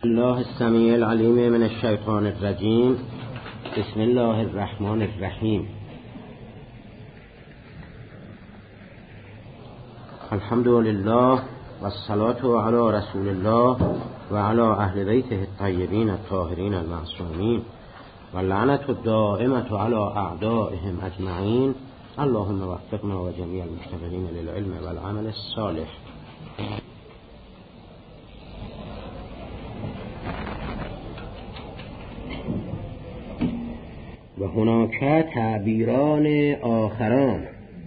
الله السمیع العلیم من الشیطان الرجیم. بسم الله الرحمن الرحیم. الحمد لله والصلاة علی رسول الله و علی اهل بیته الطیبین الطاهرین المعصومین و لعنت الدائمة علی اعدائهم اجمعین. اللهم وفقنا و جمیع المشتغلین للعلم والعمل الصالح. و هناك تعبیران آخران،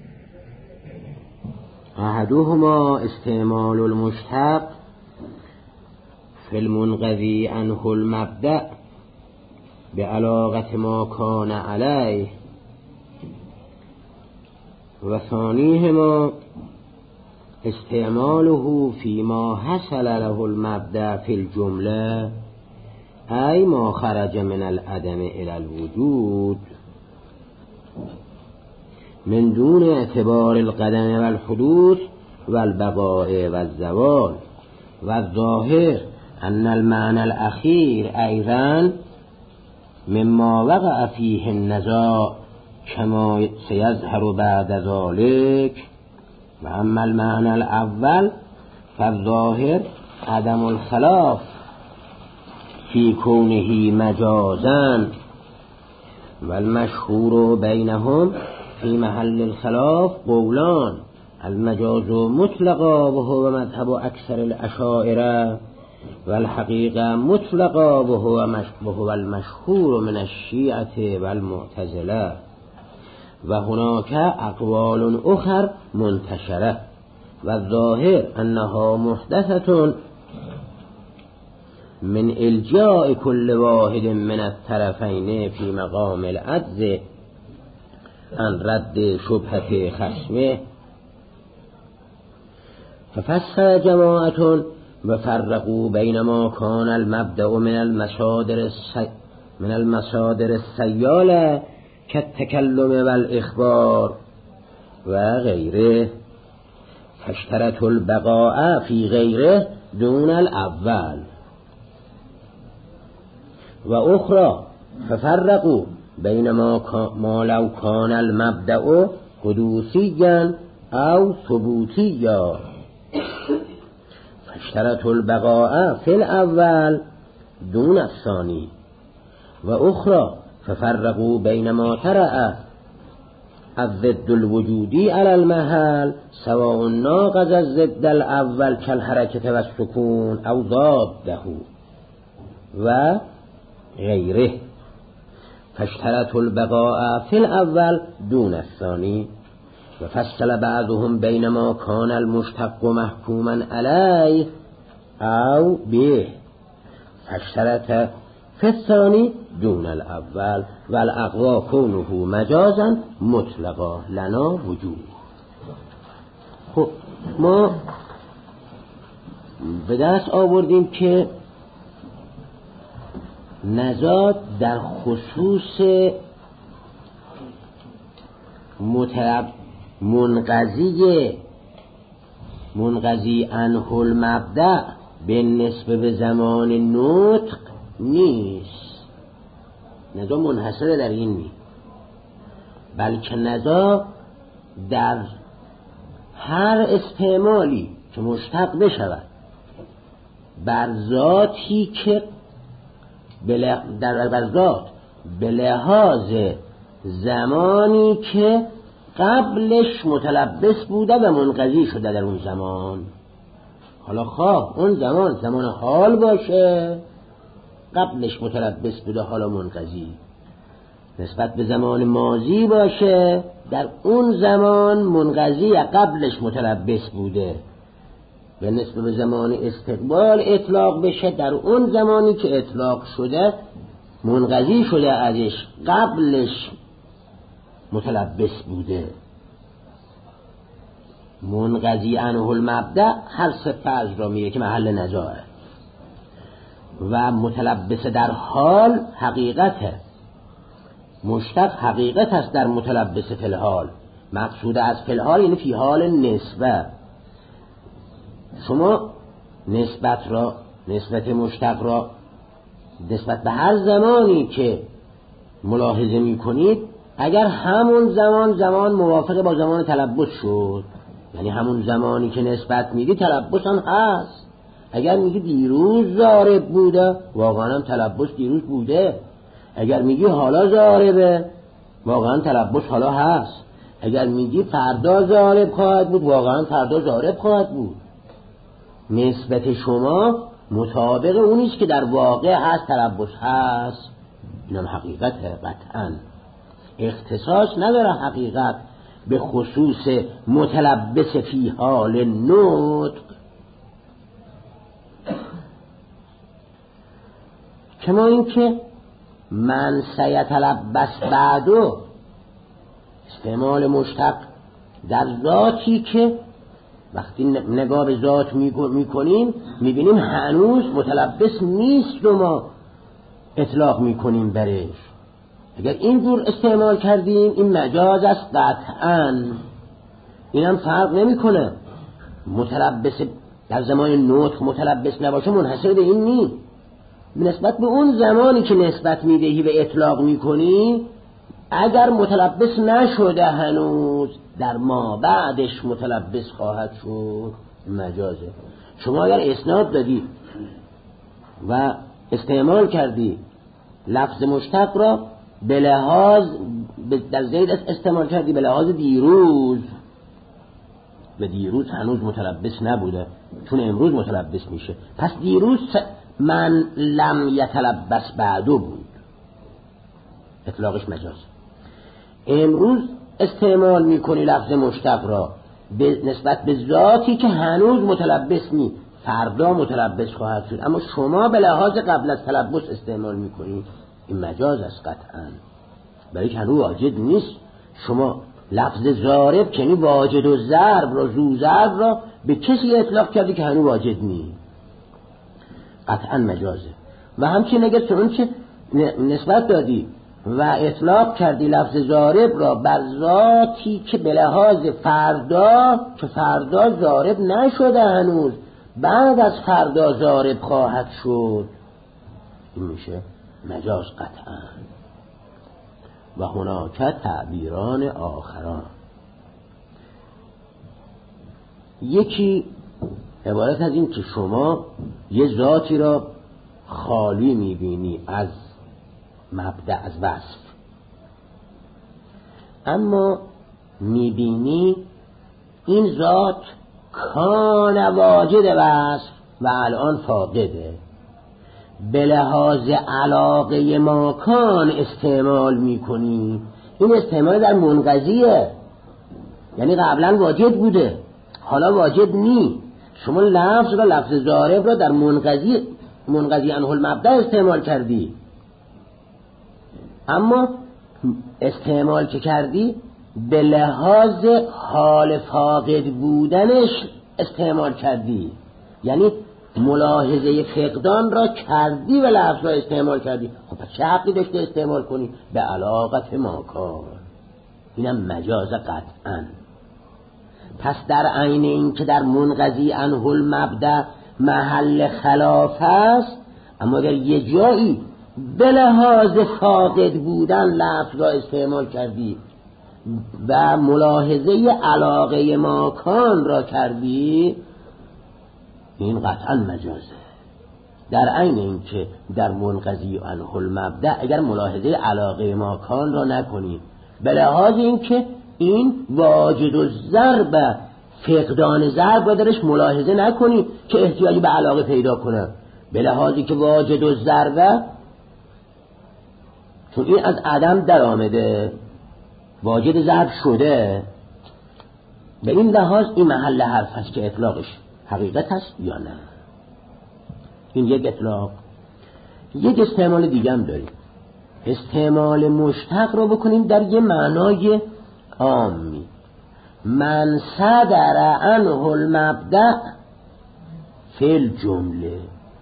احدهما استعمال المشتق في المنقضی عنه المبدأ بعلاقة ما كان عليه، و ثانیهما استعماله فيما حصل له المبدأ في الجملة ای ما خرج من العدم الى الوجود من دون اعتبار القدم والحدوث والبقاء والزوال. والظاهر ان المعنى الاخير ايضا مما وقع فيه النزاع كما سيظهر بعد ذلك. واما المعنى الاول فالظاهر عدم الخلاف في كونه مجازا، والمشهور بينهم في محل الخلاف قولان: المجاز مطلقا وهو مذهب أكثر الأشاعرة، والحقيقة مطلقا وهو المشهور من الشيعة والمعتزلة. وهناك أقوال أخر منتشرة، والظاهر أنها محدثة من الجاء كل واحد من الطرفين في مقام العجز عن رد شبهة خصمه. ففسر جماعة وفرقوا بين ما كان المبدأ من المصادر السيالة كالتكلم والإخبار وغيره، فاشترطوا البقاء في غيره دون الأول. و اخرى ففرقوا بين ما لو كان المبدأ حدوثيا او ثبوتيا فاشترطوا البقاء في الاول دون الثاني. و اخرى ففرقوا بين ما طرأ الضد الوجودي على المحل سواء ناقض الضد الاول كالحركة والسكون او ضاده و غيره، فاشترطوا البقاء في الأول دون الثاني. وفصل بعضهم بين ما كان المشتق محكوما عليه أو به فاشترط في الثاني دون الأول، والأقوى كونه مجازا مطلقا لنا وجود. خب ما به دست آوردیم که نزاع در خصوص منقضی عنه المبدأ به نسبه به زمان نطق نیست. نزاع منحصر در این نیست، بلکه نزاع در هر استعمالی که مشتق بشود بر ذاتی که در ذات به لحاظ زمانی که قبلش متلبس بوده و منقضی شده در اون زمان. حالا خواه اون زمان حال باشه، قبلش متلبس بوده حالا منقضی، نسبت به زمان ماضی باشه، در اون زمان منقضی قبلش متلبس بوده، به نسبت به زمان استقبال اطلاق بشه، در اون زمانی که اطلاق شده منقضی شده ازش، قبلش متلبس بوده. منقضی عنه المبدأ هر سه از را میگه که محل نزاعه، و متلبس در حال حقیقته. مشتق حقیقت است در متلبس فی الحال. مقصود از فی الحال یعنی فی حال نسبه. شما نسبت را نسبت مشتق را نسبت به هر زمانی که ملاحظه می کنید، اگر همون زمان موافق با زمان تلبس شد، یعنی همون زمانی که نسبت میدی تلبس هم هست. اگر میگی دیروز ضارب بوده، واقعا هم تلبس دیروز بوده. اگر میگی حالا ضاربه، واقعا تلبس حالا هست. اگر میگی فردا ضارب خواهد بود، واقعا فردا ضارب خواهد بود. نسبت شما مطابق اونیست که در واقع هست، تلبس هست. اینم حقیقته. قطعا اختصاص نداره حقیقت به خصوص متلبس فی حال نطق. کما این که من سیتلبس بعدو، استعمال مشتق در ذاتی که وقتی نگاه به ذات میکنیم میبینیم هنوز متلبس نیست و ما اطلاق میکنیم برش. اگر اینجور استعمال کردیم این مجاز است قطعا. اینم فرق نمیکنه. متلبس در زمان نطق متلبس نباشه منحصر به این نیست. نسبت به اون زمانی که نسبت میدهی و اطلاق میکنی، اگر متلبس نشده هنوز، در ما بعدش متلبس خواهد شد، مجازه. شما اگر اسناد دادی و استعمال کردی لفظ مشتق را به لحاظ در زید استعمال کردی به لحاظ دیروز، و دیروز هنوز متلبس نبوده، چون امروز متلبس میشه. پس دیروز من لم یتلبس بعدو بود، اطلاقش مجاز. امروز استعمال میکنی لفظ مشتق را نسبت به ذاتی که هنوز متلبس نی، فردا متلبس خواهد شد، اما شما به لحاظ قبل از تلبس استعمال میکنی، این مجاز است قطعا، برای که هنوز واجد نیست. شما لفظ ضارب کنی واجد و ضرب را، ذو ضرب را به کسی اطلاق کردی که هنوز واجد نی، قطعا مجازه. و همچنین اگر چون چه نسبت دادی و اطلاق کردی لفظ ضارب را بر ذاتی که به لحاظ فردا، که فردا ضارب نشده هنوز، بعد از فردا ضارب خواهد شد، این میشه مجاز قطعا. و هناک تعبیران آخران، یکی عبارت از این که شما یه ذاتی را خالی میبینی از مبدأ، از وصف، اما میبینی این ذات کان واجد وصف و الان فاقده، به لحاظ علاقه ماکان استعمال میکنی. این استعمال در منقضیه، یعنی قبلا واجد بوده حالا واجد نی. شما لفظ را، لفظ ضارب را در منقضی عنه المبدأ استعمال کردی، اما استعمال که کردی به لحاظ حال فاقد بودنش استعمال کردی، یعنی ملاحظه فقدان را کردی و لفظ را استعمال کردی. خب پس چه حقی داشته استعمال کنی؟ به علاقت ماکان. اینم مجاز قطعا. پس در عین این که در منقضی عنه المبدأ محل خلاف است، اما اگر یه جایی به لحاظ فاقد بودن لفظ را استعمال کردی و ملاحظه علاقه ماکان را کردی، این قطعا مجازه. در عین این که در منقضی عنه المبدأ اگر ملاحظه علاقه ماکان را نکنی، به لحاظ این که این واجد و ضرب، فقدان ضرب را درش ملاحظه نکنی که احتیاجی به علاقه پیدا کنه، به لحاظی که واجد و ضرب، چون این از عدم در آمده واجد ضرب شده، به این لحاظ این محل حرف هست که اطلاقش حقیقت هست یا نه. این یک اطلاق. یک استعمال دیگه هم داریم، استعمال مشتق رو بکنیم در یه معنای عامی. من صدر عنه المبدأ فی الجمله.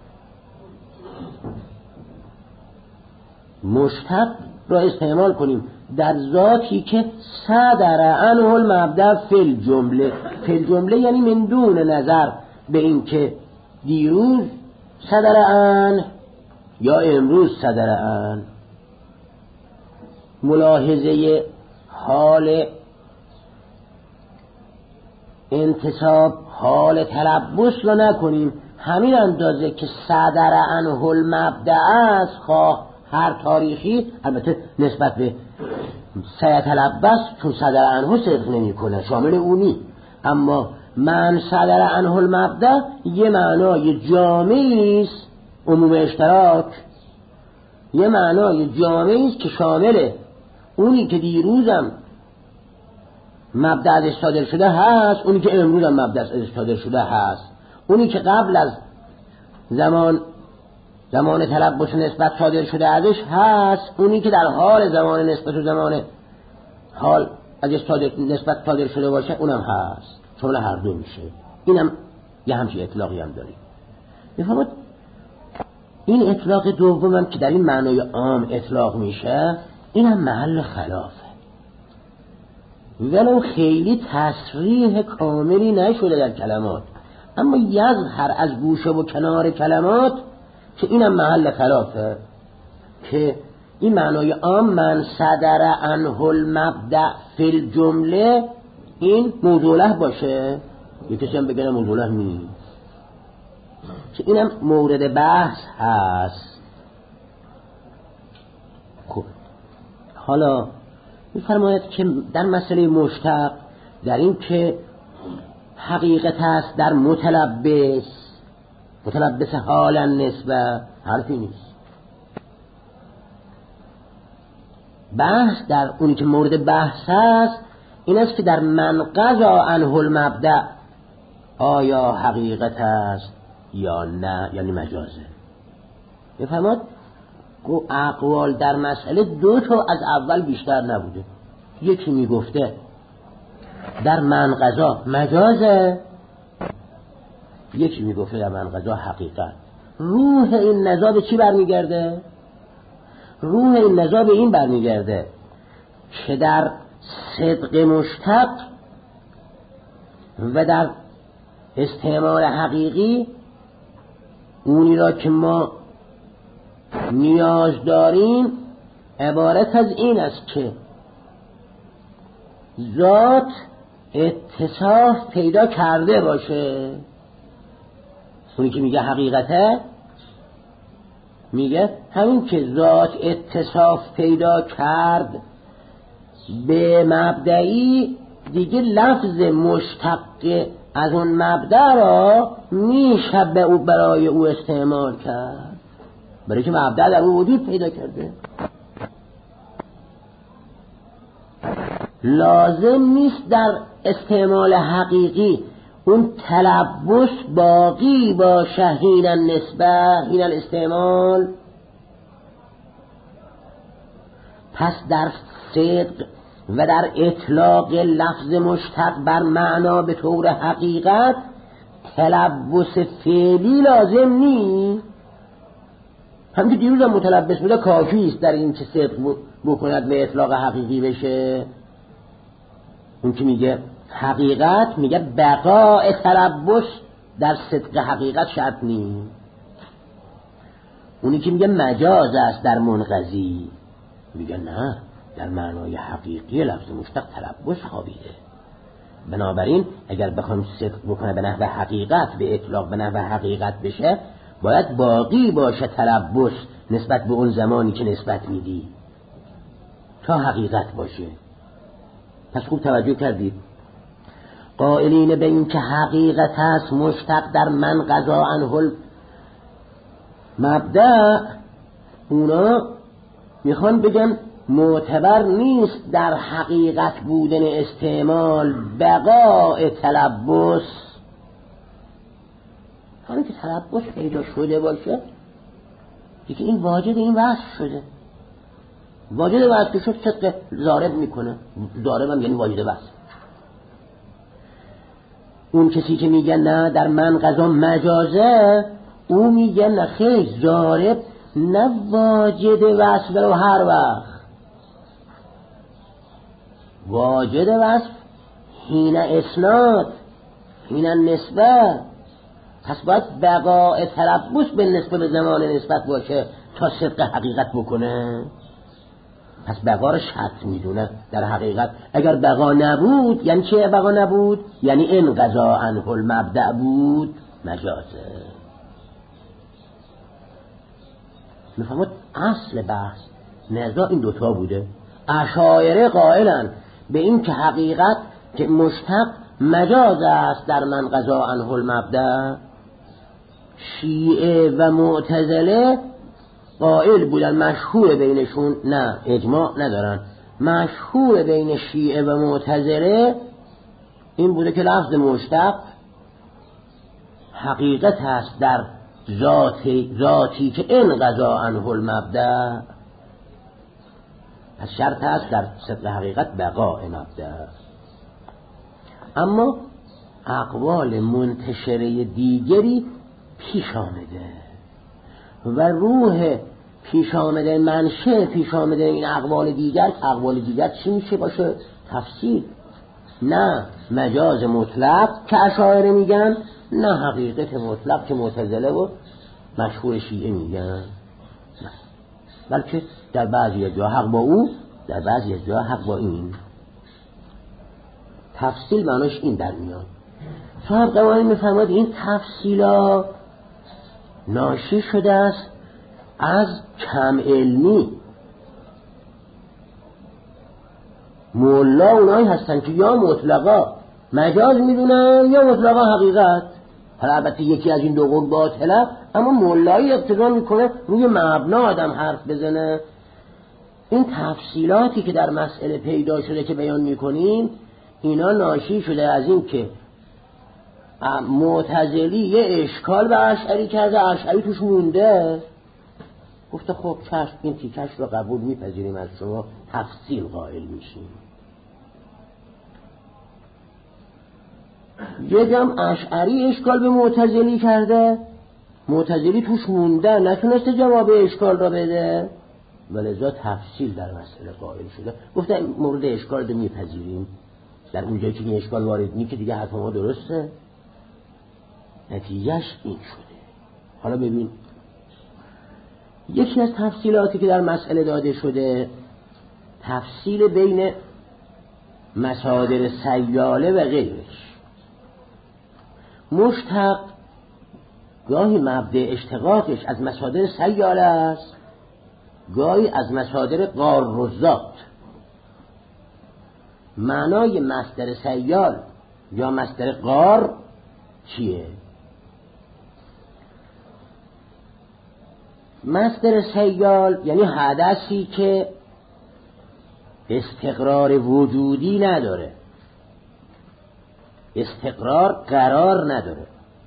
مشتق را استعمال کنیم در ذاتی که صدر عنه المبدأ فی الجمله. فی الجمله یعنی من دون نظر به این که دیروز صدر عنه یا امروز صدر عنه. ملاحظه حال انتصاب، حال تلبس رو نکنیم. همین اندازه که صدر عنه المبدأ است، خواه هر تاریخی، البته نسبت به سیتلبس چون صدر عنه صدق نمی کنه، شامل اونی، اما من صدر عنه المبدأ یه معنای جامعی است، عموم اشتراک، یه معنای جامعی است که شامل اونی که دیروزم مبدأ ازش صادر شده هست، اونی که امروز هم مبدأ ازش صادر شده هست، اونی که قبل از زمان تلبس نسبت صادر شده ازش هست، اونی که در حال زمان نسبت و زمان حال ازش نسبت صادر شده باشه اونم هست، شامل هر دو میشه. اینم یه همچین اطلاقی هم داریم. میفهمید؟ این اطلاق دومم که در این معنای عام اطلاق میشه، اینم محل خلافه، ولو خیلی تصریح کاملی نشده در کلمات، اما یظهر از گوشه و کنار کلمات که اینم محل خلافه، که این معنای عام من صدر عنه المبدأ فی الجمله این موضوعه باشه، یکی کسی هم بگه موضوعه نیست، که اینم مورد بحث هست. خب حالا می‌فرماید که در مسئله مشتق، در این که حقیقت است در متلبس حالا نسبه، حرفی نیست. بحث در اونی که مورد بحث است این است که در من قضا عنه المبدأ آیا حقیقت است یا نه، یعنی مجازه. بفرماد اقوال در مسئله دو تا از اول بیشتر نبوده. یکی میگفته در من قضا مجازه، یکی میگفته در من قضا حقیقت. روح این نزاع به چی برمیگرده؟ روح این نزاع به این برمیگرده که در صدق مشتق و در استعمال حقیقی اونی را که ما نیاز داریم عبارت از این است که ذات اتصاف پیدا کرده باشه. اونی که میگه حقیقته میگه همین که ذات اتصاف پیدا کرد به مبدعی، دیگه لفظ مشتق از اون مبدع را میشه به او برای او استعمال کرد، برای که مبدع در او وجود پیدا کرده. لازم نیست در استعمال حقیقی اون تلبس باقی باشه، حین النسبه حین الاستعمال. پس در صدق و در اطلاق لفظ مشتق بر معنا به طور حقیقت تلبس فعلی لازم نیست. هم که دیروز هم متلبس بوده کافی است در این که صدق بکند به اطلاق حقیقی بشه. اون که میگه حقیقت میگه بقاء تلبس در صدق حقیقت شرط نیست. اونی که میگه مجاز است در منقضی میگه نه، در معنای حقیقی لفظ مشتق تلبس خوابیده. بنابراین اگر بخوایم صدق بکنه به نحو حقیقت، به اطلاق به نحو حقیقت بشه، باید باقی باشه تلبس نسبت به اون زمانی که نسبت میدی تا حقیقت باشه. پس خوب توجه کردید. قائلین به این که حقیقت است مشتق در من قضا عنه المبدأ، اونا میخوان بگن معتبر نیست در حقیقت بودن استعمال بقاء تلبس. همین که تلبس پیدا شده باشه دیگه این واجد این وصف شده، واجد وصف شد صدق ضارب میکنه. ضارب هم یعنی واجد وصف. اون کسی که میگه نه در من قضا مجازه، او میگه نه خیلی ضارب نه واجد وصف رو هر وقت. واجد وصف حین اسناد حین نسبه پس باید بقاء تلبس به نسبت به زمان نسبت باشه تا صدق حقیقت بکنه. پس بقا رو شرط میدونه در حقیقت. اگر بقا نبود یعنی چه؟ بقا نبود یعنی انقضا عنه المبدأ بود، مجازه. میفهمید اصل بحث نزاع این دوتا بوده. اشاعره قائلن به این که حقیقت که مشتق مجاز است در من قضا عنه المبدأ. شیعه و معتزله قائل بودن، مشهور بینشون، نه اجماع ندارن، مشهور بین شیعه و معتزله این بوده که لفظ مشتق حقیقت هست در ذاتی که انقضا عنه المبدأ. پس شرط هست در صدق حقیقت بقاء مبدأ. اما اقوال منتشره دیگری پیش آمده و روح پیش آمده، منشه پیش آمده این اقوال دیگر چی میشه باشه؟ تفسیر. نه مجاز مطلق که اشاعره میگن، نه حقیقت مطلق که معتزله و مشهور شیعه میگن، نه. بلکه در بعضی جا حق با او، در بعضی جا حق با این. تفصیل معناش این در میاد. صاحب قوانین میفرماید این تفصیلا ناشی شده است از کم علمی. مولا اونایی هستن که یا مطلقا مجاز میدونن یا مطلقا حقیقت. حالا البته یکی از این دو قول باطله، اما مولایی اقتضا میکنه روی مبنا آدم حرف بزنه. این تفصیلاتی که در مسئله پیدا شده که بیان میکنیم، اینا ناشی شده از این که معتزلی یه اشکال به اشعری کرده، اشعری توش مونده، گفته خب چشم این تیکش رو قبول میپذیریم از شما، تفصیل قائل میشیم. یه جمع اشعری اشکال به معتزلی کرده، معتزلی توش مونده، نتونسته جواب اشکال را بده، ولذا تفصیل در مسئله قائل شده، گفته مورد اشکال رو میپذیریم. در اونجایی که این اشکال وارد نی که دیگه حرف ما درسته. نتیجهش این شده. حالا ببین یکی از تفصیلاتی که در مسئله داده شده، تفصیل بین مصادر سیاله و غیرش. مشتق گاهی مبدأ اشتقاقش از مصادر سیاله است، گاهی از مصادر قار و ذات. معنای مصدر سیال یا مصدر قار چیه؟ مصدر سیال یعنی حدثی که استقرار وجودی نداره، استقرار قرار نداره،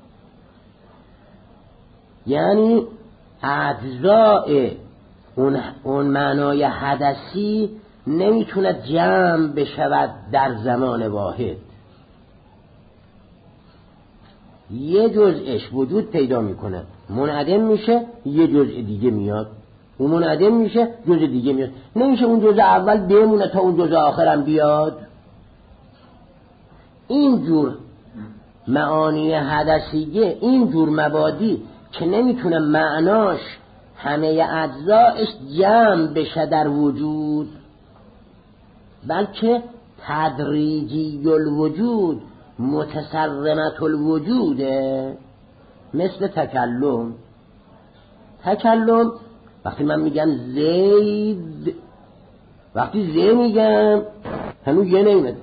یعنی اجزاء اون معنای حدثی نمیتونه جمع بشود در زمان واحد. یه جزءش وجود پیدا میکنه، منعدم میشه، یه جزء دیگه میاد، اون منعدم میشه، جزء دیگه میاد. نمیشه اون جزء اول بمونه تا اون جزء آخرم بیاد. اینجور معانی حدثیه، اینجور مبادی که نمیتونه معناش همه اجزایش جمع بشه در وجود، بلکه تدریجی الوجود، متسرمت الوجوده. مثل تکلم وقتی من میگم زید، وقتی زی میگم هنوز یه نیمده،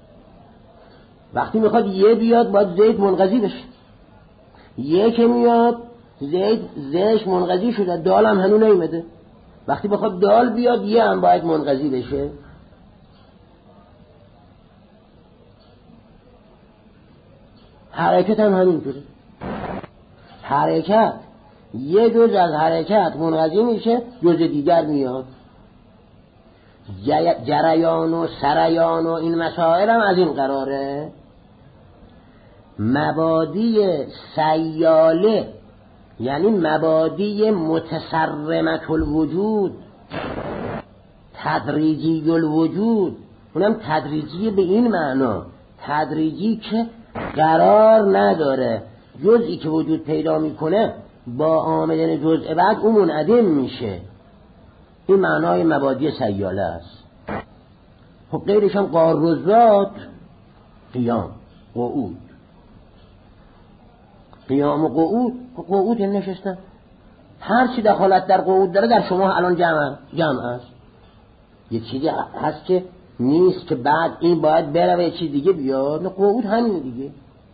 وقتی میخواد یه بیاد باید زید منقضی بشه. یه که میاد زیش منقضی شده، دال هم هنوز نیمده، وقتی بخواد دال بیاد یه هم باید منقضی بشه. حرکت هم همینطوره. حرکت یه جز از حرکت منقضی میشه، جز دیگر میاد. جریان و سریان و این مسائل هم از این قراره. مبادی سیاله یعنی مبادی متسرمت الوجود، تدریجی الوجود، اونم تدریجی به این معنا، تدریجی که قرار نداره، جزئی که وجود پیدا میکنه با آمدن جزء بعد اون منعدم میشه. این معنای مبادی سیاله است. خب غیرش هم قار و ذات، قیام، قعود. قیام و قعود نشستن. هر چی دخالت در قعود داره در شما الان جمع است. یه چیزی هست که نیست که بعد این باید بره و یه چیز دیگه بیاد. نه، قعود همینه دیگه.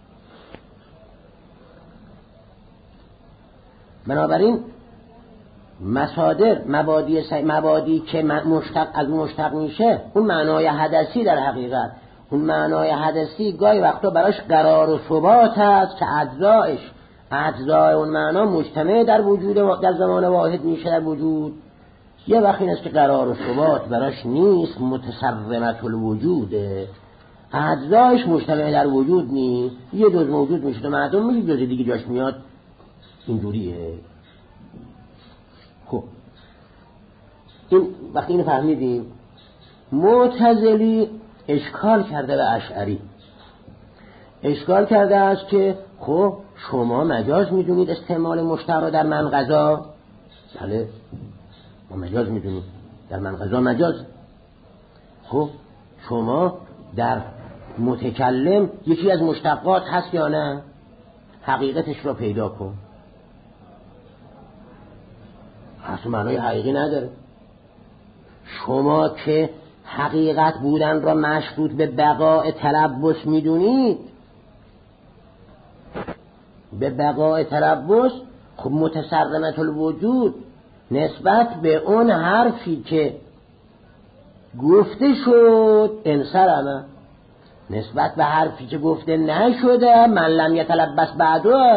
بنابراین مصادر مبادی که مشتق از مشتق میشه، اون معنای حدثی در حقیقت، اون معنای حدثی گاهی وقتا براش قرار و ثبات هست که اجزای اون معنا مجتمع در وجود در زمان واحد میشه در وجود. یه وقت این است که قرار و ثبات براش نیست، متصرمت الوجوده، اجزایش مجتمع در وجود نیست، یه جز موجود میشه تو معدوم میشه، جز دیگه جاش میاد. اینجوریه. خب این وقتی اینو فهمیدیم، معتزلی اشکال کرده به اشعری. اشکال کرده است که خب شما مجاز میدونید استعمال مشتق را در من غذا؟ بله ما مجاز میدونید در من غذا مجاز. خب شما در متکلم یکی از مشتقات هست یا نه؟ حقیقتش را پیدا کن. اصلا معنای حقیقی نداره. شما که حقیقت بودن را مشروط به بقاء تلبس میدونید، به بقاء تلبس، خب متصرمت الوجود نسبت به اون حرفی که گفته شد انصرمه، نسبت به حرفی که گفته نشده من لم یتلبس بعده.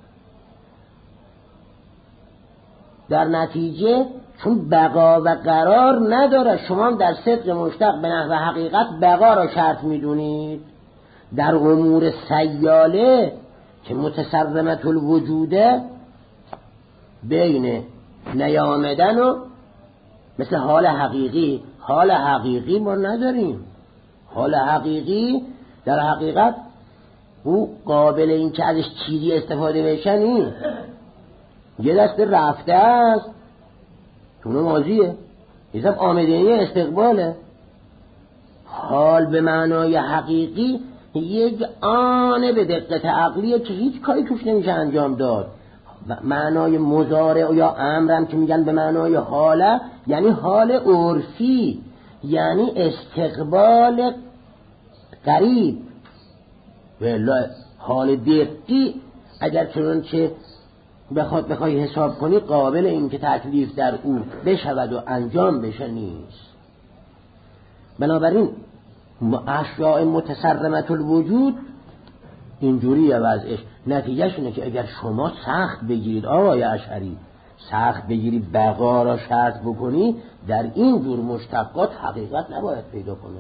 در نتیجه چون بقا و قرار نداره، شما در صدق مشتق به نحو حقیقت بقا را شرط میدونید. در امور سیاله که متصرمت الوجوده، بین نیامدن و مثل حال حقیقی ما نداریم. حال حقیقی در حقیقت او قابل این که ازش چیزی استفاده بشه نیست. یه دست رفته است اونو ماضیه، یه آمدنی استقباله. حال به معنای حقیقی یک آنه به دقت عقلیه که هیچ کاری توش نمیشه انجام داد. معنای مضارع یا امرم که میگن به معنای حاله، یعنی حال عرفی، یعنی استقبال قریب. والله حال دقیقی اگر چنانچه بخوای حساب کنی قابل این که تکلیف در او بشود و انجام بشه نیست. بنابراین اشیاء متصرمت الوجود اینجوریه وضعش. نتیجهش اینه که اگر شما سخت بگیرید آقای اشعری، سخت بگیری بقا را شرط بکنی، در این جور مشتقات حقیقت نباید پیدا کنه،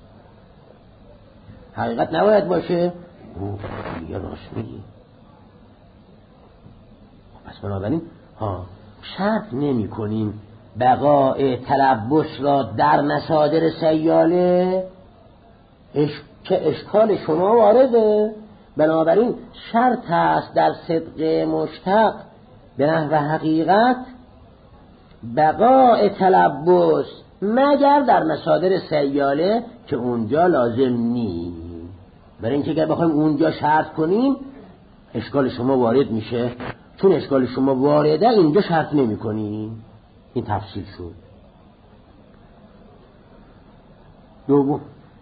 حقیقت نباید باشه. دیگه راست میگی. پس بنابراین شرط نمی کنیم بقاء تلبس را در مصادر سیاله که اشکال شما وارده. بنابراین شرط است در صدق مشتق به نحو حقیقت بقاء تلبس مگر در مصادر سیاله که اونجا لازم نیست. برای اینکه اگر بخوایم اونجا شرط کنیم اشکال شما وارد میشه. چون اشکال شما وارده اینجا شرط نمی کنیم. این تفصیل شد. دوم،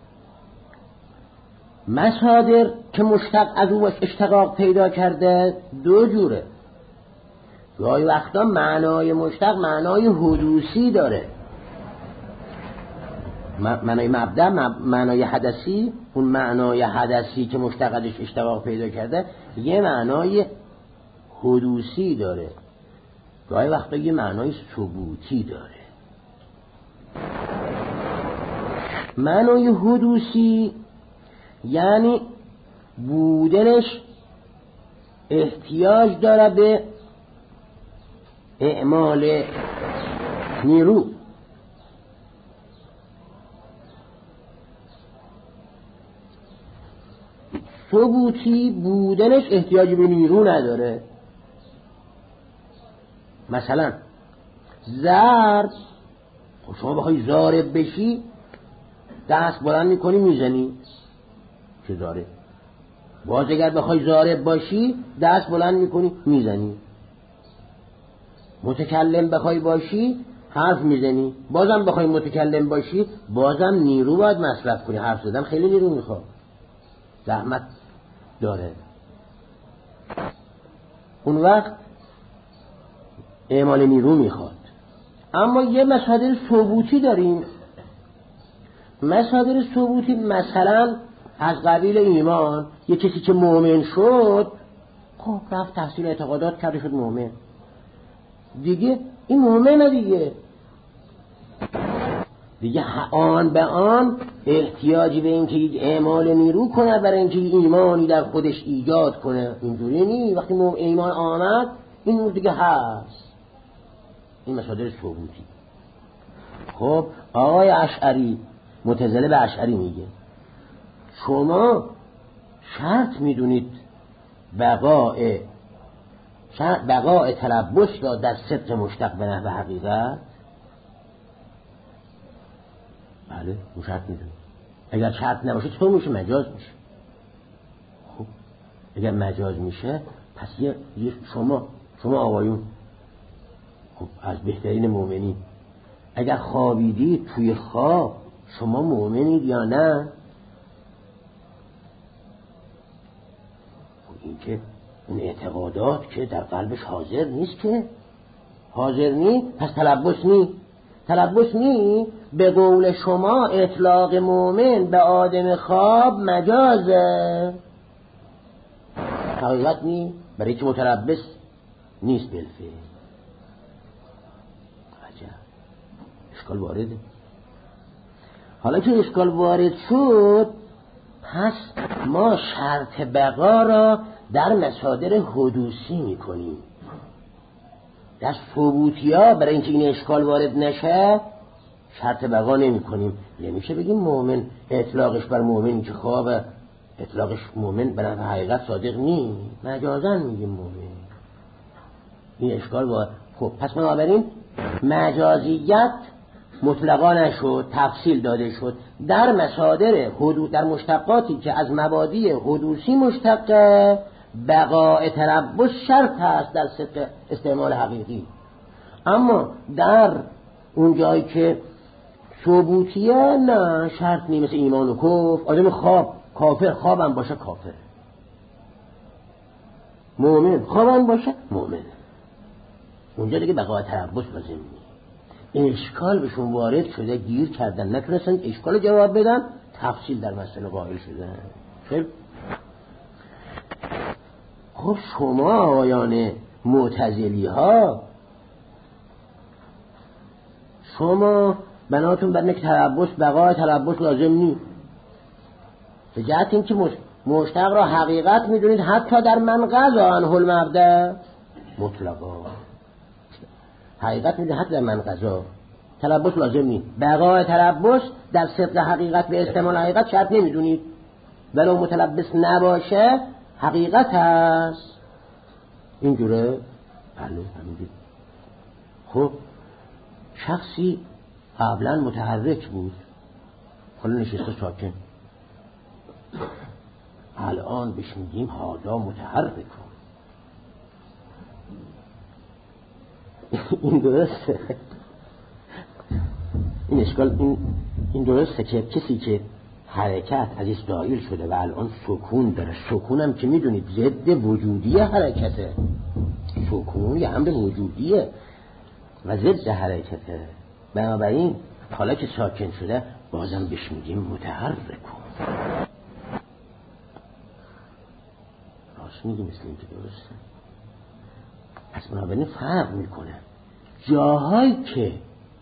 مصادر که مشتق از او اشتقاق پیدا کرده دو جوره. گاهی وقتا معنای مشتق معنای حدوثی داره، معنای مبدأ معنای حدثی. اون معنای حدثی که مشتق ازش اشتقاق پیدا کرده یه معنای حدوثی داره، گاهی وقتا یه معنای ثبوتی داره. معنای حدوثی یعنی بودنش احتیاج داره به اعمال نیرو. ثبوتی بودنش احتیاج به نیرو نداره. مثلا ضرب، شما بخوای ضارب بشی دست بلند میکنی میزنی که ضارب، باز اگر بخوای ضارب باشی دست بلند میکنی میزنی. متکلم بخوای باشی حرف میزنی، بازم بخوای متکلم باشی بازم نیرو باید مصرف کنی. حرف زدن خیلی نیرو میخواد، زحمت داره. اون وقت اعمال نیرو میخواد. اما یه مصادر ثبوتی داریم. مصادر ثبوتی مثلا از قبیل ایمان، یه کسی که مؤمن شد خب رفت تحصیل اعتقادات کرد شد مؤمن دیگه، این مؤمنه دیگه آن به آن احتیاجی به این که اعمال نیرو کنه برای اینکه ایمانی در خودش ایجاد کنه. اینجوری نیست. وقتی ایمان آمد این دیگه هست. این مصادر ثبوتی. خب آقای اشعری معتزله به اشعری میگه شما شرط میدونید بقاء تلبس یا در صدق مشتق به نحو حقیقت؟ بله اون شرط میدونید. اگر شرط نباشه تو میشه مجاز میشه. خب اگر مجاز میشه پس یه شما آقایون خب از بهترین مؤمنین، اگر خوابیدی توی خواب شما مؤمنید یا نه؟ این که اون اعتقادات که در قلبش حاضر نیست، که حاضر نیست پس تلبس نی. به قول شما اطلاق مؤمن به آدم خواب مجازه، حقیقت نی، برای که متلبس نیست بالفعل. عجب اشکال وارده. حالا که اشکال وارد شد پس ما شرط بقا را در مصادر حدوثی میکنیم. در ثبوتی ها برای اینکه این اشکال وارد نشه شرط بقا نمی کنیم. نمیشه بگیم مؤمن اطلاقش بر مؤمنی که خواب اطلاقش مؤمن به نحو حقیقت صادق نیست، مجازن میگیم مؤمن. این اشکال وارد. خب پس بنابراین مجازیت مطلقا نشد، تفصیل داده شد. در مصادر حدود، در مشتقاتی که از مبادی حدوثی مشتقه بقاء تلبس شرط هست در صدق استعمال حقیقی. اما در اون جایی که ثبوتیه نه شرط نیست، مثل ایمان و کفر. آدم کافر خوابم باشه کافر، مؤمن خوابم باشه مؤمن، اونجا دیگه بقاء تلبس لازم نیست. اشکال بهشون وارد شده، گیر کردن، نتونستن اشکال جواب بدن، تفصیل در مسئله قائل شدن. خب شما آقایان معتزلی ها، شما بناتون بر نک تلبس بقاء تلبس لازم نیست. به جهت این که مشتق را حقیقت میدونید حتی در منقض عنه المبدأ مطلقا حقیقت میدونید حتی در منقضا تلبس لازم نیست. بقاء تلبس در صدق حقیقت به استعمال حقیقت شرط نمیدونید، ولو متلبس نباشه حقیقت هست. اینجوره؟ بله همینجوره. خب شخصی قبلا متحرک بود، حالا نشسته ساکن، الان بهش میگیم هادا متحرک. این درسته؟ این اشکال این درسته که کسی که حرکت از اسرائیل شده و الان سکون داره، سکون هم که میدونید ضد وجودی حرکته، سکون یه امر وجودیه و ضد حرکته. بنابراین حالا که ساکن شده بازم بهش میگیم متحرک. راست میگی، مثل این که درسته. پس بنابراین فرق میکنه جاهایی که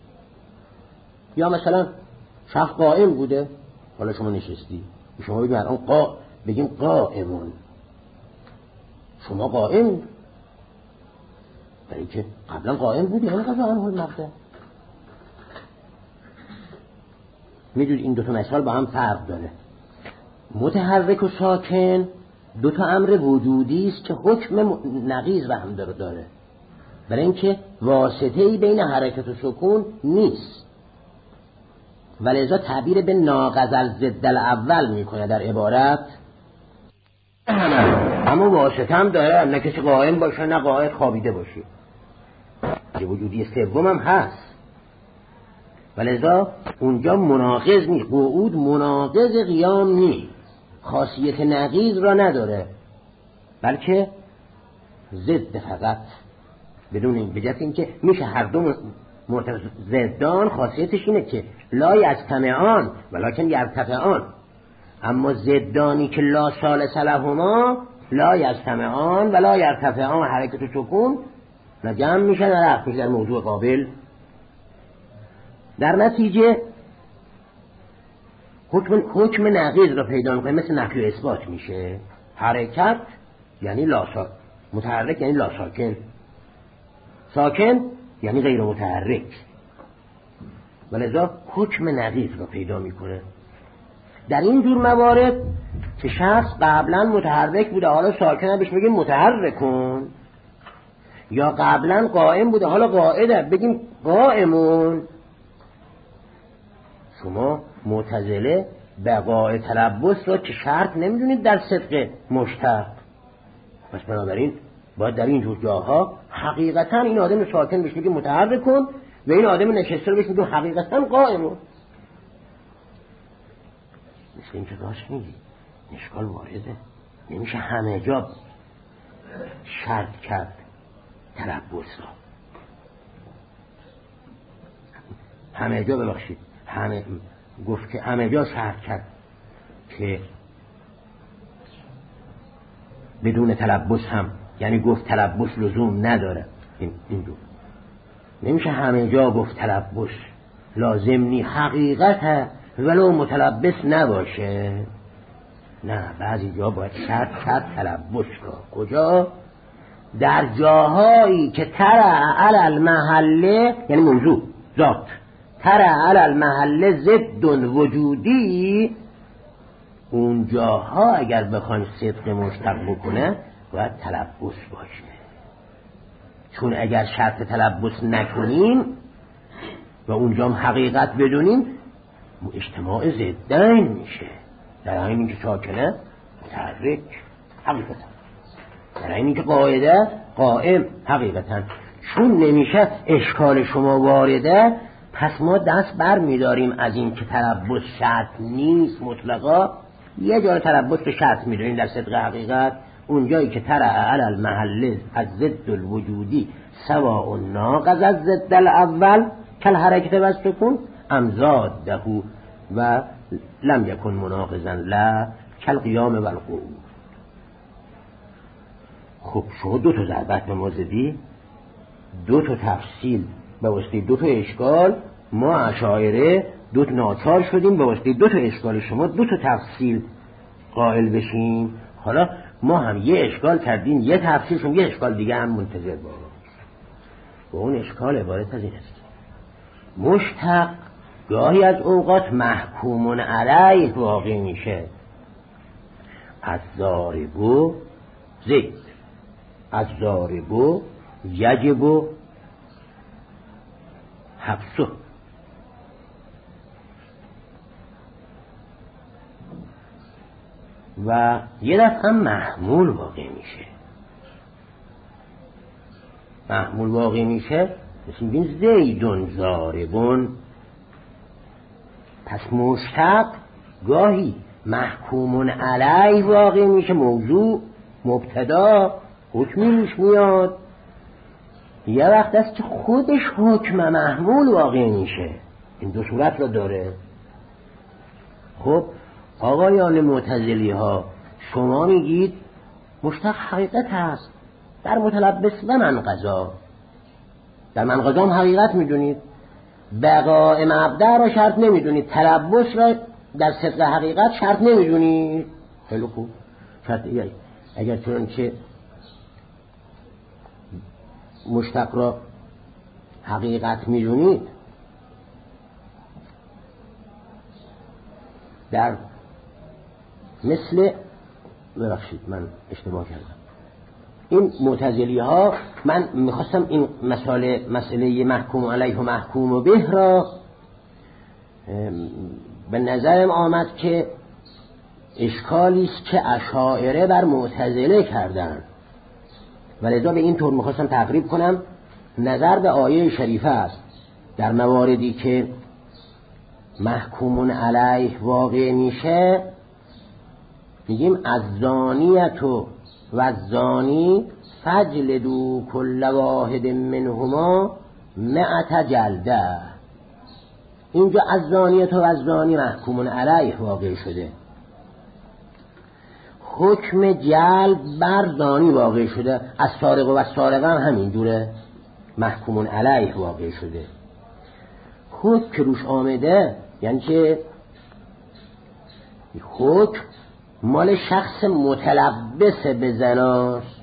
یا مثلا شخص قائم بوده، حالا شما نشستی، شما بگیم الان بگیم قائمون، شما قائم، برای که قبلا قائم بودی همین عنه المبدأ. میدونید این دو تا مثال با هم فرق داره. متحرک و ساکن دو تا امر وجودی است که حکم نقیض به هم داره، برای اینکه واسطه‌ای بین حرکت و سکون نیست، ولذا تعبیر به ناقض الضد الاول میکنه در عبارت. اما واسطه هم داره، نه کسی قائم باشه نه قاعد خوابیده باشه، یه وجودی سوم هم هست، ولذا اونجا مناقض نیست. قعود مناقض قیام نیست، خاصیت نقیض را نداره، بلکه ضد فقط، بدون این بجت این که میشه هر دو ضدان خاصیتش اینه که لا یجتمعان ولکن یرتفعان، اما ضدانی که لا ثالث لهما لا یجتمعان ولا یرتفعان، حرکت و سکون جمع میشن در موضوع قابل. در نتیجه حکم نقیض را پیدا میکنه، مثل نفی و اثبات میشه. حرکت یعنی متحرک یعنی لا ساکن، ساکن یعنی غیر متحرک، ولذا حکم نقیض را پیدا میکنه. در این جور موارد که شخص قبلا متحرک بوده حالا ساکنه، بهش بگیم متحرک کن، یا قبلا قائم بوده حالا قاعده بگیم قائمون. شما معتزله بقاء تلبس را که شرط نمیدونید در صدق مشتق، پس بنابراین باید در این جور جاها حقیقتا این آدم ساکن بهش میگه متحرک کن و این آدم نشسته رو بهش میگه حقیقتا قائمون. مثل این که راست میگی، اشکال وارده، نمیشه همه جا شرط کرد تلبس را، همه جا ببخشید گفت که همه جا شرط کرد که بدون تلبس هم، یعنی گفت تلبس لزوم نداره، این دو نمیشه همه جا گفت تلبس لازم نی حقیقت ولو متلبس نباشه، نه بعضی جا باید شرط تلبس را. کجا؟ در جاهایی که ترى علی المحله، یعنی موضوع ذات، ترى علی المحله ضد وجودی، اون جاها اگر بخوایم صدق مشتق بکنه باید تلبس باشه، چون اگر شرط تلبس نکنیم و اونجا هم حقیقت بدونیم اجتماع ضدین میشه. در این که ساکنه متحرک حقیقتا، در این که قاعده قائم حقیقتا. چون نمیشه اشکال شما وارده، پس ما دست بر میداریم از این که تلبس شرط نیست مطلقا، یه جای تلبس به شرط میداریم در صدق حقیقت، اونجایی که ترى علی المحل از ضد الوجودی سواء ناقض از ضد الاول کل حرکت و سکون ام زاده و لم یکن مناقضا لا کل قیام و القعود. خب شما دو تا ضربت به ما زدی، دو تا تفصیل به واسطه دو تا اشکال، ما اشاعره دو تا ناچار شدیم به واسطه دو تا اشکال شما دو تا تفصیل قائل بشیم. حالا ما هم یه اشکال کردیم، یه تفصیل شما یه اشکال دیگه هم منتظر باشیم. و اون اشکال عبارت از این است: مشتق گاهی از اوقات محکومون علیه واقع میشه، از ضاربو زید، از ضاربو یجبو حبسو. و یه دفعه محمول واقع میشه. محمول واقع میشه مثل میگیم زیدون ضاربون. پس مشتق گاهی محکومون علیه واقع میشه، موضوع مبتدا حکمی روش میاد، یه وقت است که خودش حکم محمول واقع میشه. این دو صورت رو داره. خب آقایان معتزلی ها، شما میگید مشتق حقیقت هست در متلبس و منقضا، در منقضا هم حقیقت میدونید، بقاء مبدأ را شرط نمیدونید، تلبس را در صدق حقیقت شرط نمیدونید. خیلی خوب، شرط اگر چنانچه مشتق را حقیقت میدونید، در مثل ببخشید من اشتباه کردم. این معتزلی ها، من میخواستم این مسئله محکوم علیه و محکوم به را به نظرم آمد که اشکالی است که اشاعره بر معتزله کردن، ولذا به این طور میخواستم تقریب کنم. نظر به آیه شریفه است در مواردی که محکومون علیه واقع میشه، میگیم الزانیة و الزانی فجلدوا کل واحد منهما 100 جلده. اینجا الزانیة و الزانی محکومون علیه واقع شده، حکم جلد بر زانی واقع شده. از سارق و سارقه هم همینجوره، محکومون علیه واقع شده. حکم که روش آمده یعنی که حکم مال شخص متلبس به زناست.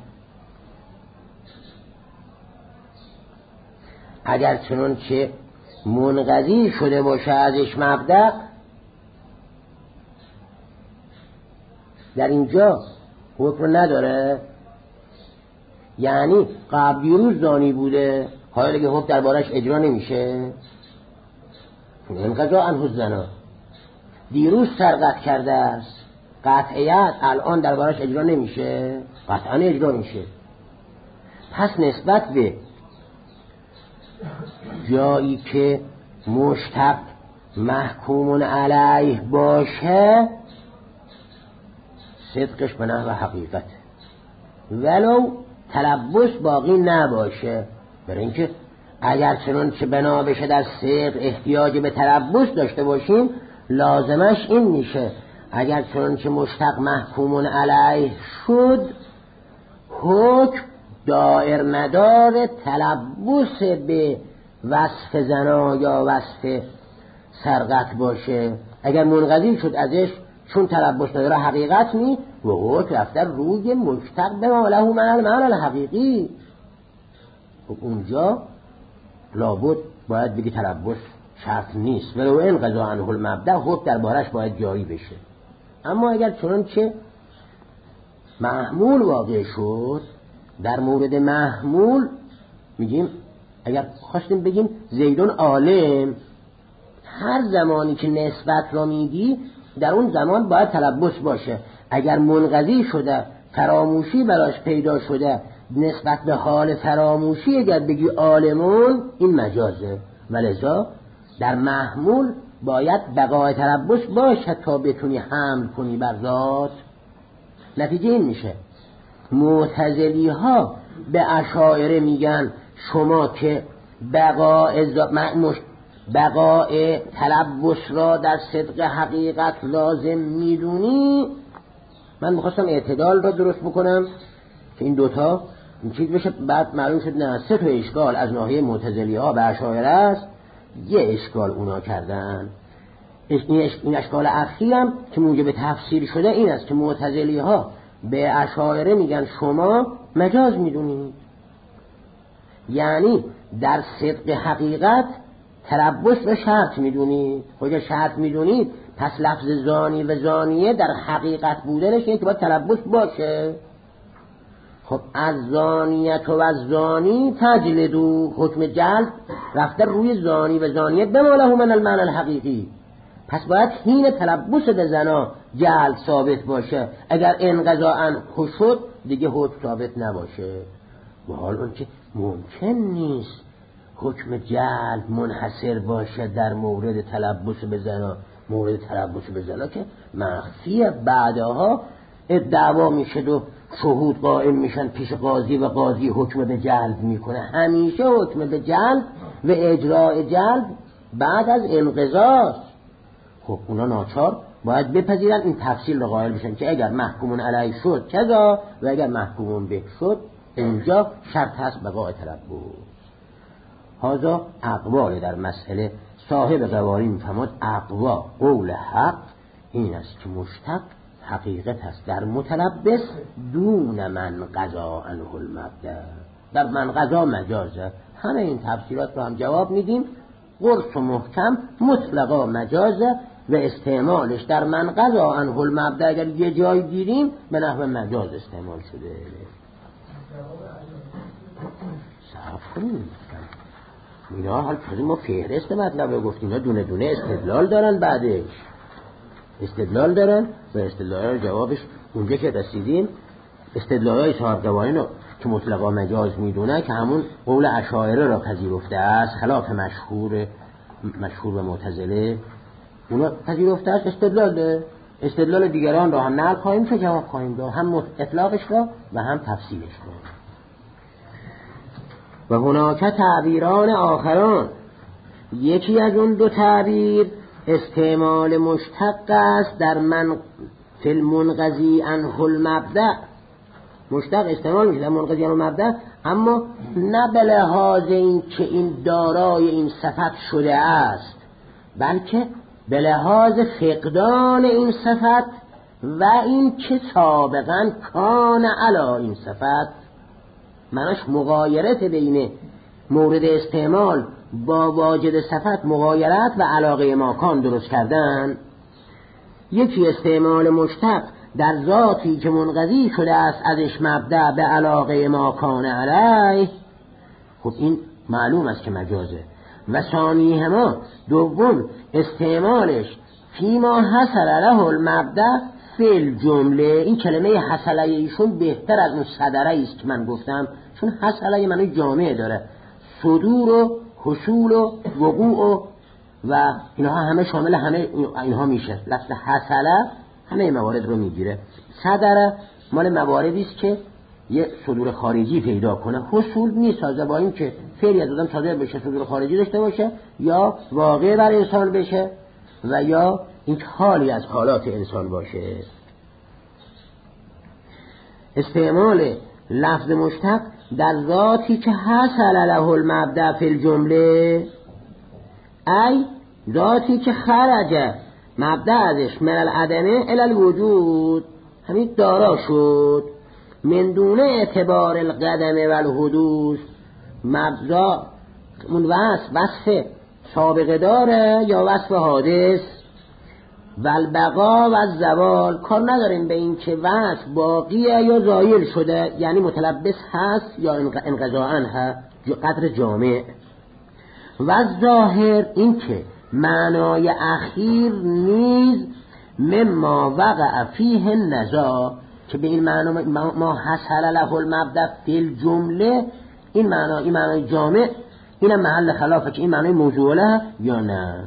اگر چنانچه منقضی شده باشه ازش مبدأ، در اینجا حکم نداره. یعنی قبل دیروز زانی بوده، حالا دیگه حکم دربارش اجرا نمیشه. انقضا عنه الزنا، دیروز سرقت کرده است، قطعیت الان دربارش اجرا نمیشه، قطعا اجرا میشه. پس نسبت به جایی که مشتق محکوم علیه باشه صدقش به نحو حقیقت، ولو تلبس باقی نباشه. برای اینکه اگر چنانچه بنا بشه در صدق احتیاج به تلبس داشته باشیم، لازمش این میشه اگر چنانچه مشتق محکوم علیه شد، حکم دایر مدار تلبس به وصف زنا یا وصف سرقت باشه. اگر منقضی شد ازش چون تلبس نداره حقیقت نی، و حکم رفته روی مشتق به ما له من المعنى الحقیقی. اونجا لابد باید بگی تلبس شرط نیست، ولو انقضا عنه المبدأ، حکم دربارش باید جاری بشه. اما اگر چنانچه محمول واقع شد، در مورد محمول میگیم اگر خواستیم بگیم زیدون عالم، هر زمانی که نسبت را میدی در اون زمان باید تلبس باشه. اگر منقضی شده، فراموشی براش پیدا شده، نسبت به حال فراموشی اگر بگی عالمون، این مجازه. ولذا در محمول باید بقای تلبس باشه تا بتونی حمل کنی بر ذات. نتیجه این میشه معتزلی ها به اشاعره میگن شما که بقای تلبس را در صدق حقیقت لازم میدونی. من میخواستم اعتدال را درست بکنم که این دوتا این چیز بشه، بعد معلوم شد نه، 3 تا اشکال از ناحیه معتزلی ها به اشاعره است، یه اشکال اونا کردن. این اشکال اخیرم که موجب تفسیر شده این است که معتزلی ها به اشاعره میگن شما مجاز میدونید، یعنی در صدق حقیقت تلبس به شرط میدونید. خود شرط میدونید، پس لفظ زانی و زانیه در حقیقت بودنش اینه که باید تلبس باشه. خب از زانیت و از زانی تجلدو، حکم جلد رفته روی زانی و زانیه به ما له من المعنى الحقیقی. پس باید حین تلبس به زنا جلد ثابت باشه. اگر انقضاء شد دیگه حکم ثابت نباشه. و حال اون که ممکن نیست حکم جلد منحصر باشه در مورد تلبس به زنا. مورد تلبس به زنا که مخفیه، بعدها دعوا میشه و شهود قائم میشن پیش قاضی و قاضی حکم به جلد میکنه. همیشه حکم به جلد و اجراء جلد بعد از انقضاست. خب اونا ناچار باید بپذیرن این تفصیل رو قائل بشن که اگر محکومون علیه شد کذا و اگر محکومون به شد اینجا شرط هست بقای تلبس. هذا اقوال در مسئله. صاحب قوارین میفرماد اقوا قول حق این است که مشتق حقیقت است در متلبس دون من قضا عنه المبدأ. در من قضا مجازه. همه این تفسیرات رو هم جواب میدیم قرص و محکم مطلقا مجازه و استعمالش در من قضا عنه المبدأ اگر یه جای گیریم به نحو مجاز استعمال شده. صرف کنیم اینا حال تازه ما فهرست مطلب گفتیم، اینا دونه دونه استدلال دارن، بعدش استدلال دارن و استدلال جوابش اونجا که رسیدیم استدلالای صاحب قوانین رو که مطلقا مجاز میدونه که همون قول اشاعره را پذیرفته است، خلاف مشهور و معتزله اونا پذیرفته است. استدلال دیگران را هم نقل خواهیم که جواب خواهیم داد، هم اطلاقش را و هم تفصیلش را. و هناک تعبیران آخران، یکی از اون دو تعبیر استعمال مشتق است در من فی المنقضی عنه المبدأ. مشتق استعمال میشه در منقضی عنه المبدأ، اما نه به لحاظ این که این دارای این صفت شده است، بلکه به لحاظ فقدان این صفت و این که سابقا کان علی این صفت. معناش مغایرت بین مورد استعمال با واجد صفت، مغایرت و علاقه ماکان درست کردن. یکی استعمال مشتق در ذاتی که منقضی شده است ازش مبدأ به علاقه ماکان علیه، خب این معلوم است که مجازه. و ثانی ما دوم استعمالش فیما حصل له المبدأ فی الجمله. این کلمه حصله ایشون بهتر از اون صدره است که من گفتم، چون حصله معنی جامعه داره، صدور و حصول و وقوع و اینها همه شامل همه اینها میشه. لفظ حصله همه موارد رو میگیره. صدره مال مواردی است که یه صدور خارجی پیدا کنه. حصول میسازه با این که فعلی از آدم صادر بشه صدور خارجی داشته باشه، یا واقع بر انسان بشه، و یا این حالی از حالات انسان باشه. استعمال لفظ مشتق در ذاتی که حصل له المبدأ فی الجمله، ای ذاتی که خرج مبدأ ازش من العدمه الی الوجود، همین دارا شد، من دون اعتبار القدم و الحدوث. مبدأ اون وصف سابقه داره یا وصف حادث، و البقا و الزوال، کار نداریم به این که وصف باقیه یا زایل شده، یعنی متلبس هست یا انقضاءً هست، قدر جامع. و ظاهر این که معنای اخیر نیز مما وقع فیه النزاع، که به این معنی ما حصل له المبدأ فی الجمله، این معنای جامع، اینم محل خلافه که این معنای موضوع له یا نه.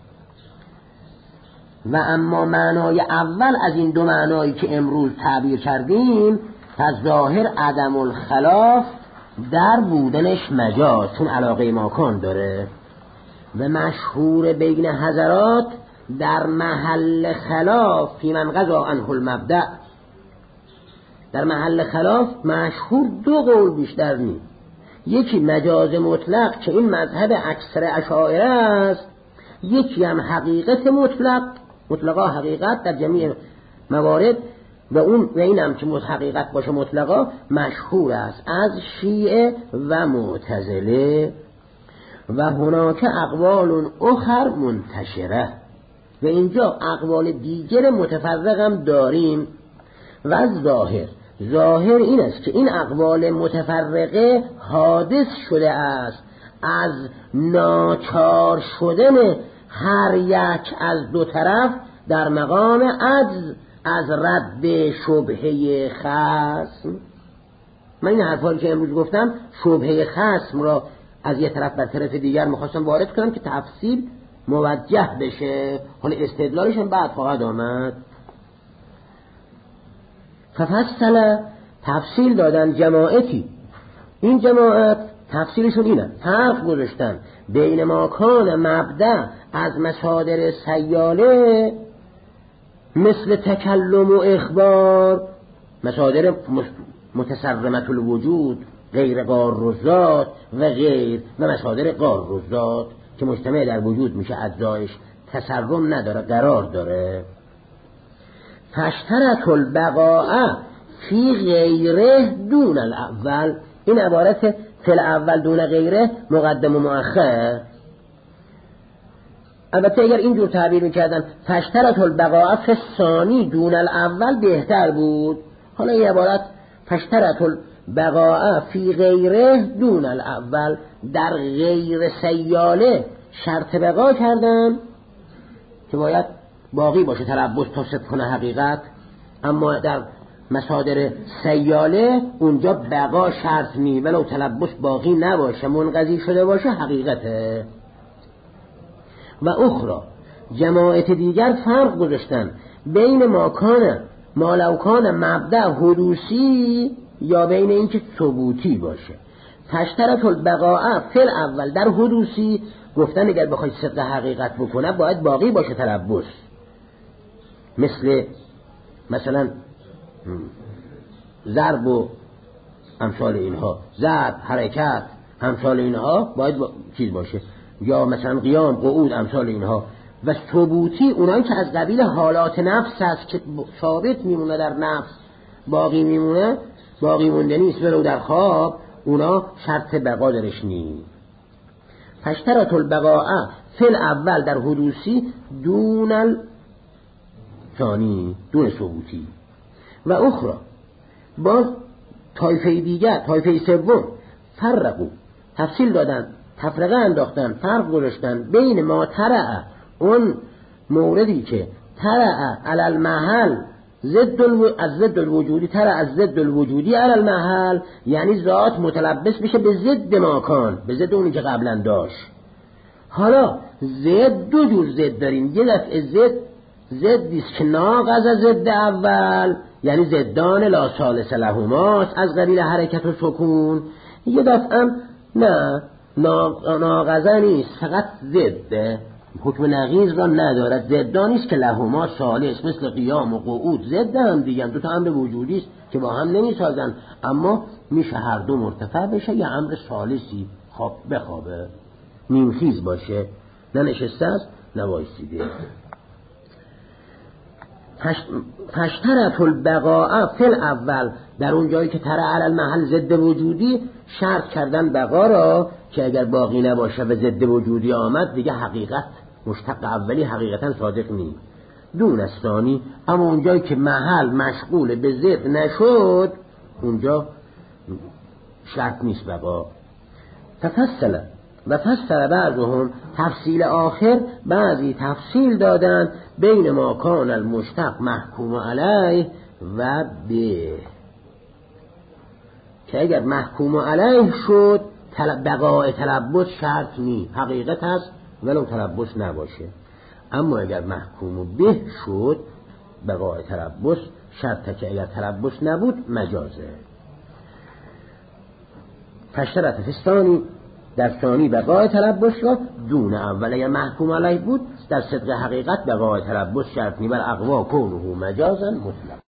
و اما معنای اول از این دو معنایی که امروز تعبیر کردیم، ظاهر عدم الخلاف در بودنش مجاز، چون علاقه ماکان داره، و مشهور بین حضرات در محل خلاف فی من قضا عنه المبدأ. در محل خلاف مشهور دو قول بیشتر نیست. یکی مجاز مطلق که این مذهب اکثر اشاعره است، یکی هم حقیقت مطلقا حقیقت در جمیع موارد، و این هم که حقیقت باشه مطلقا مشهور است از شیعه و معتزله. و هناک اقوال اخر منتشره، و اینجا اقوال دیگر متفرق هم داریم. و ظاهر این است که این اقوال متفرقه حادث شده است از ناچار شدن هر یک از دو طرف در مقام عجز از رد شبهه خصم. من این حرفایی که امروز گفتم شبهه خصم را از یک طرف بر طرف دیگر می‌خواستم وارد کنم که تفصیل موجه بشه، حالا استدلالش هم بعد خواهد آمد. ففصل تفصیل دادن جماعتی، این جماعت تفصیلشون اینه، فرق گذاشتن بین ماکان مبدأ از مصادر سیاله مثل تکلم و اخبار، مصادر متسرمت الوجود غیر قار و ذات و غیر، و مصادر قار و ذات که مجتمع در وجود میشه، اجزایش تسرم نداره، قرار داره. فاشترط البقاء فی غیره دون الاول، این عبارت فی الاول دون غیره مقدم و مؤخر. البته اگر اینجور تعبیر میکردن فاشترط البقاء فی الثانی دون الاول بهتر بود. حالا این عبارت فاشترط البقاء فی غیره دون الاول، در غیر سیاله شرط بقا کردن که باید باقی باشه تلبس تا ثبت کنه حقیقت، اما در مصادر سیاله اونجا بقا شرط نی، ولو تلبس باقی نباشه منقضی شده باشه حقیقته. و اخرى جماعت دیگر فرق گذاشتن بین ما لو کان مبدأ حدوثی یا بین اینکه ثبوتی باشه. فاشترط البقاء فی الاول در حدوثی گفتن اگر بخوای صدق حقیقت بکنه باید باقی باشه تلبس، مثلا ضرب و امثال اینها، ضرب حرکت امثال اینها باید چیز باشه، یا مثلا قیام قعود امثال اینها. و ثبوتی اونایی که از قبیل حالات نفس هست که ثابت میمونه در نفس، باقی میمونه، باقی مونده نیست ولو در خواب، اونا شرط بقا درش نیست. فاشترط البقاء فی الاول در حدوثی دون الثانی، دون ثبوتی. و اخرى باز طایفه دیگر، طایفه سوم فرقو تفصیل دادن، تفرقه انداختن، فرق گذاشتن بین ما ترع، اون موردی که ترع علی المحل از ضد الوجودی، ترع از ضد الوجودی علی المحل، یعنی ذات متلبس بشه به ضد ماکان، به ضد اونی که قبلا داشت. حالا ضد دو جور ضد داریم، یه دفعه ضدیست که ناقض از ضد اول، یعنی ضدان لا ثالث لهماست از قبیل حرکت و سکون. یه دفعه نه ناقضه نیست، فقط ضد، حکم نقیض را ندارد، ضدانیست که لهما ثالث، مثل قیام و قعود ضد هم دیگه، دو تا امر وجودیست که با هم نمیسازن، اما میشه هر دو مرتفع بشه یا امر ثالثی خواب بخوابه، نیمخیز باشه، نه نشسته است نه وایسیده. فاشترط البقاء فی الاول، در اون جایی که ترى علی المحل ضد وجودی شرط کردن بقا را که اگر باقی نباشه و ضد وجودی آمد دیگه حقیقت مشتق اولی حقیقتا صادق نیست. دون الثانی، اما اون جایی که محل مشغول به ضد نشد اونجا شرط نیست بقا. فصل بعضهم تفصیل آخر، بعضی تفصیل دادن بین ما کان المشتق محکوم علیه و به، که اگر محکوم علیه شد بقاء تلبس شرط نی، حقیقت هست ولو تلبس نباشه، اما اگر محکوم به شد بقاء تلبس شرطه، که اگر تلبس نبود مجازه. فاشترط فی الثانی، در ثانی بقاء تلبس را دون اول، اگر محکوم علیه بود در صدق حقیقت بقاء تلبس شرط نی، بل اقوا کونه مجازا مطلق.